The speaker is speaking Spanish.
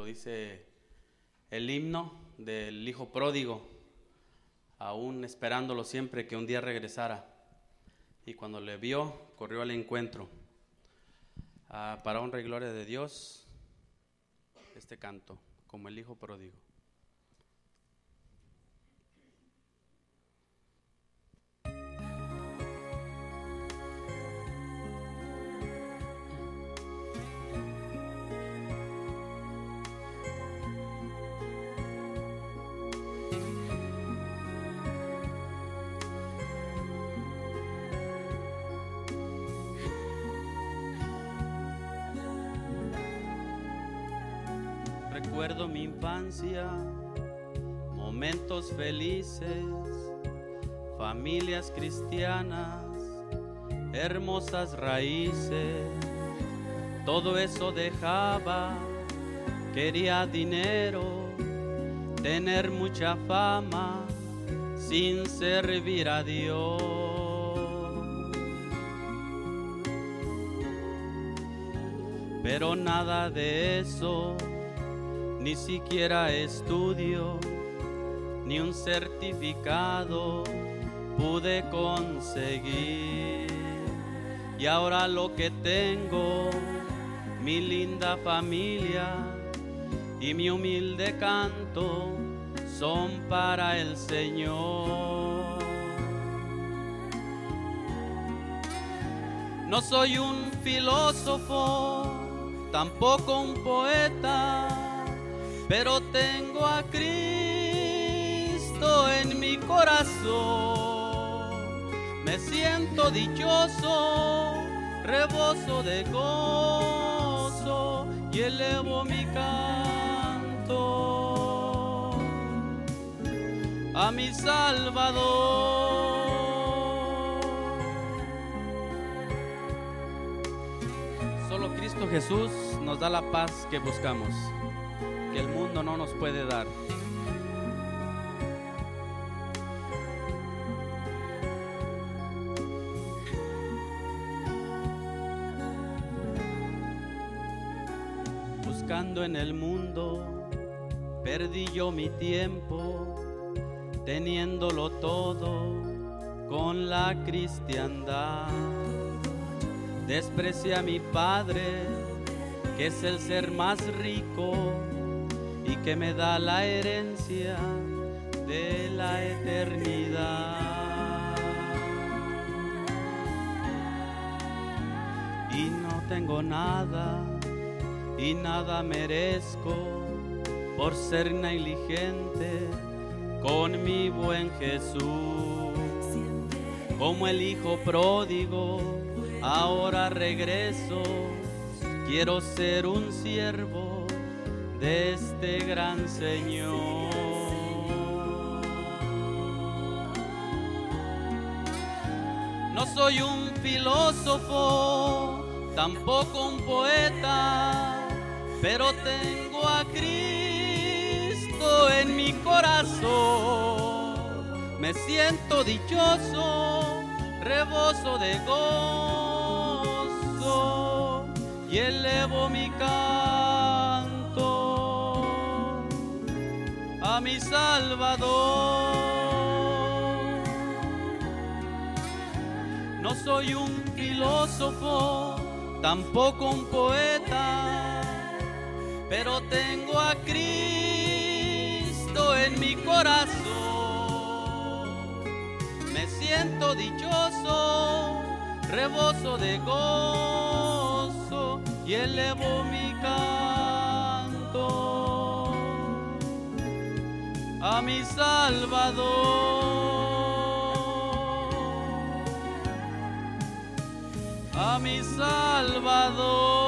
dice el himno del hijo pródigo, aún esperándolo siempre que un día regresara. Y cuando le vio, corrió al encuentro. Para honra y gloria de Dios, este canto, como el hijo pródigo. Recuerdo mi infancia, momentos felices, familias cristianas, hermosas raíces. Todo eso dejaba, quería dinero, tener mucha fama, sin servir a Dios. Pero nada de eso, ni siquiera estudio, ni un certificado pude conseguir. Y ahora lo que tengo, mi linda familia y mi humilde canto, son para el Señor. No soy un filósofo, tampoco un poeta, pero tengo a Cristo en mi corazón. Me siento dichoso, reboso de gozo y elevo mi canto a mi Salvador. Solo Cristo Jesús nos da la paz que buscamos, que el mundo no nos puede dar. Buscando en el mundo, perdí yo mi tiempo, teniéndolo todo con la cristiandad. Desprecié a mi Padre, que es el ser más rico y que me da la herencia de la eternidad. Y no tengo nada y nada merezco por ser negligente con mi buen Jesús. Como el hijo pródigo, ahora regreso, quiero ser un siervo de este gran Señor. No soy un filósofo, tampoco un poeta, pero tengo a Cristo en mi corazón. Me siento dichoso, reboso de gozo y elevo mi canto a mi Salvador. No soy un filósofo, tampoco un poeta, pero tengo a Cristo en mi corazón. Me siento dichoso, reboso de gozo y elevo mi canto a mi Salvador, a mi Salvador.